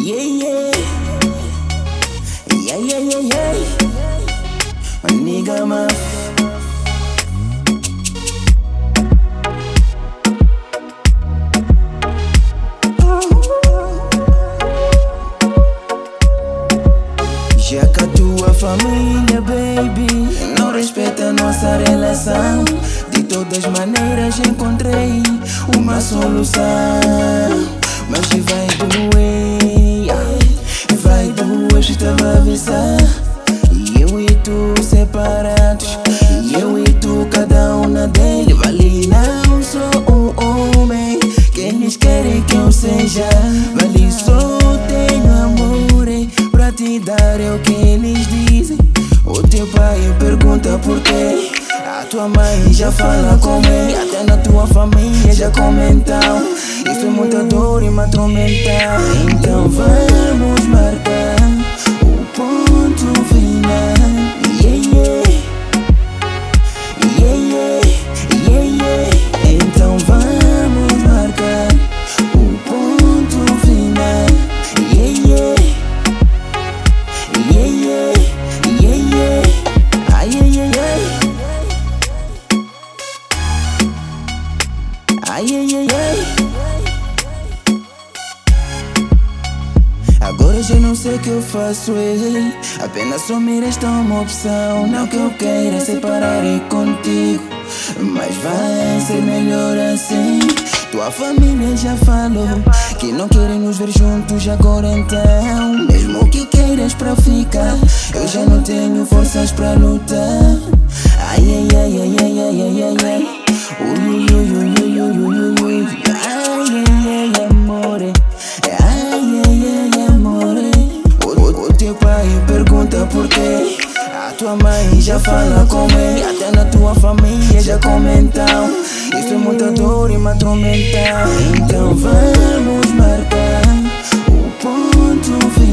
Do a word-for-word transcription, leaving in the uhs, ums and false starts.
Yeah, yeah. Yeah, yeah, yeah, yeah. My nigga, man. Já que a tua família, baby, não respeita nossa relação, de todas maneiras encontrei uma solução. Mas vai doer, vai doer, estava a avisar. E eu e tu separados, e eu e tu cada um na dele. Vale, não sou um homem que eles querem que eu seja. Vale, só tenho amor pra te dar, é o que eles dizem. O teu pai pergunta por quê, a tua mãe já fala com ele, até na tua família já comentam. Isso é muita dor e me atormentar. Então vamos marcar o ponto final. Yeah, yeah. Yeah, yeah. Yeah, yeah. Então vamos marcar o ponto final. Yeah, yeah. Yeah, yeah. Yeah, yeah. Ai, ai, ai, ai. Ai, ai, ai, ai. Agora já não sei o que eu faço, ei. Apenas só me resta uma opção. Não que eu queira separar e contigo, mas vai ser melhor assim. Tua família já falou que não querem nos ver juntos agora então. Mesmo que queiras pra ficar, eu já não tenho forças pra lutar. Ai, ai, ai, ai, ai, ai, ai, ai, ai. Ui, ui, ui, ui, ui, ui, ui, ui. Ai, ai, ai, amore. Ai, ai, ai, amore. O, o teu pai pergunta por quê, a tua mãe já fala com ele, até na tua família já comentam. Isso é muita dor e me atormentar. Então vamos marcar o ponto final.